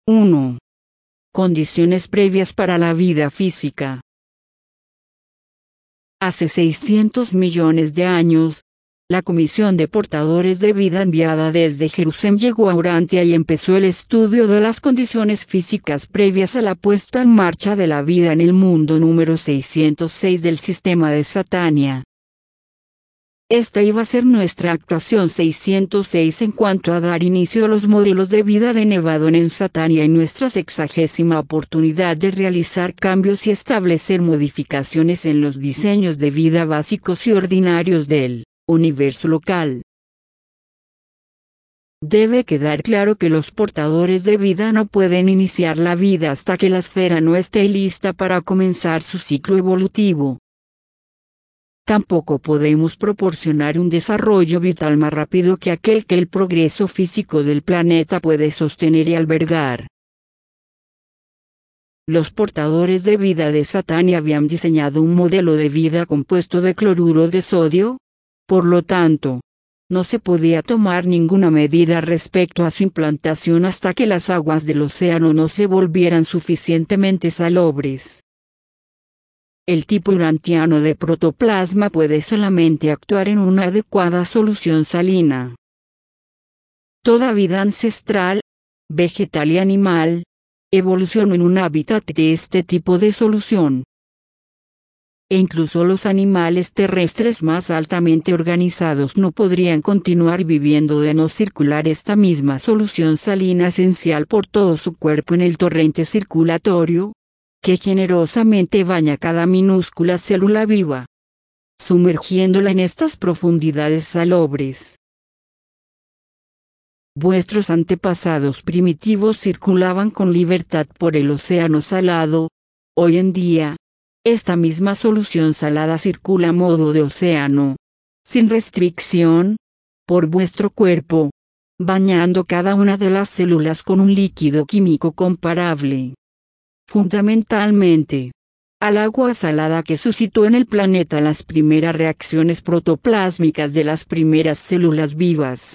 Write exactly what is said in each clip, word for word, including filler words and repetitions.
uno. Condiciones previas para la vida física. Hace seiscientos millones de años, la Comisión de Portadores de Vida enviada desde Jerusalén llegó a Urantia y empezó el estudio de las condiciones físicas previas a la puesta en marcha de la vida en el mundo número seiscientos seis del sistema de Satania. Esta iba a ser nuestra actuación seiscientos seis en cuanto a dar inicio a los modelos de vida de Nevadón en Satania y nuestra sexagésima oportunidad de realizar cambios y establecer modificaciones en los diseños de vida básicos y ordinarios del universo local. Debe quedar claro que los portadores de vida no pueden iniciar la vida hasta que la esfera no esté lista para comenzar su ciclo evolutivo. Tampoco podemos proporcionar un desarrollo vital más rápido que aquel que el progreso físico del planeta puede sostener y albergar. Los portadores de vida de Satania habían diseñado un modelo de vida compuesto de cloruro de sodio, por lo tanto, no se podía tomar ninguna medida respecto a su implantación hasta que las aguas del océano no se volvieran suficientemente salobres. El tipo urantiano de protoplasma puede solamente actuar en una adecuada solución salina. Toda vida ancestral, vegetal y animal, evolucionó en un hábitat de este tipo de solución. E incluso los animales terrestres más altamente organizados no podrían continuar viviendo de no circular esta misma solución salina esencial por todo su cuerpo en el torrente circulatorio, que generosamente baña cada minúscula célula viva, sumergiéndola en estas profundidades salobres. Vuestros antepasados primitivos circulaban con libertad por el océano salado. Hoy en día, esta misma solución salada circula a modo de océano, sin restricción, por vuestro cuerpo, bañando cada una de las células con un líquido químico comparable, fundamentalmente, al agua salada que suscitó en el planeta las primeras reacciones protoplásmicas de las primeras células vivas.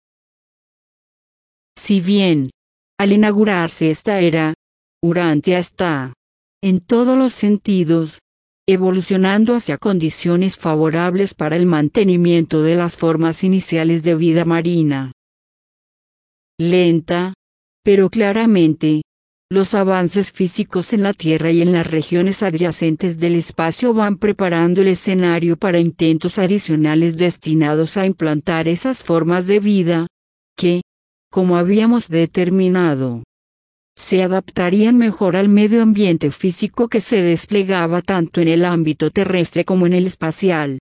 Si bien, al inaugurarse esta era, Urantia está, en todos los sentidos, evolucionando hacia condiciones favorables para el mantenimiento de las formas iniciales de vida marina. Lenta, pero claramente, los avances físicos en la Tierra y en las regiones adyacentes del espacio van preparando el escenario para intentos adicionales destinados a implantar esas formas de vida, que, como habíamos determinado, se adaptarían mejor al medio ambiente físico que se desplegaba tanto en el ámbito terrestre como en el espacial.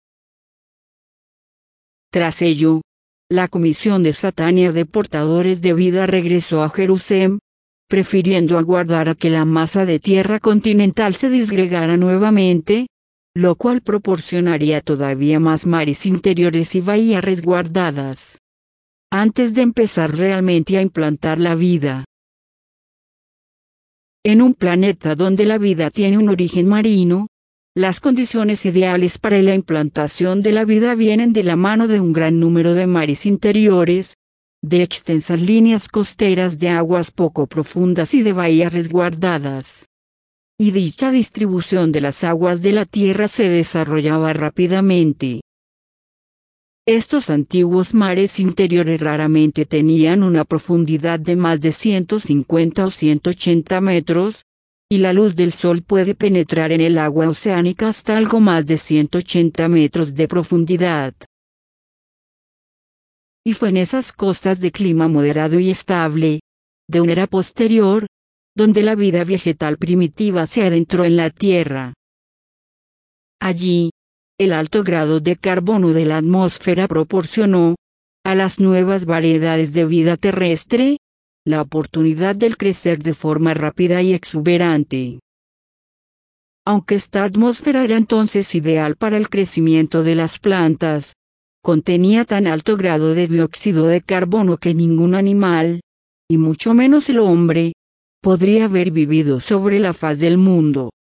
Tras ello, la Comisión de Satania de Portadores de Vida regresó a Jerusalén, prefiriendo aguardar a que la masa de tierra continental se disgregara nuevamente, lo cual proporcionaría todavía más mares interiores y bahías resguardadas, antes de empezar realmente a implantar la vida. En un planeta donde la vida tiene un origen marino, las condiciones ideales para la implantación de la vida vienen de la mano de un gran número de mares interiores, de extensas líneas costeras de aguas poco profundas y de bahías resguardadas. Y dicha distribución de las aguas de la Tierra se desarrollaba rápidamente. Estos antiguos mares interiores raramente tenían una profundidad de más de ciento cincuenta o ciento ochenta metros, y la luz del sol puede penetrar en el agua oceánica hasta algo más de ciento ochenta metros de profundidad. Y fue en esas costas de clima moderado y estable, de una era posterior, donde la vida vegetal primitiva se adentró en la Tierra. Allí, el alto grado de carbono de la atmósfera proporcionó, a las nuevas variedades de vida terrestre, la oportunidad del crecer de forma rápida y exuberante. Aunque esta atmósfera era entonces ideal para el crecimiento de las plantas, contenía tan alto grado de dióxido de carbono que ningún animal, y mucho menos el hombre, podría haber vivido sobre la faz del mundo.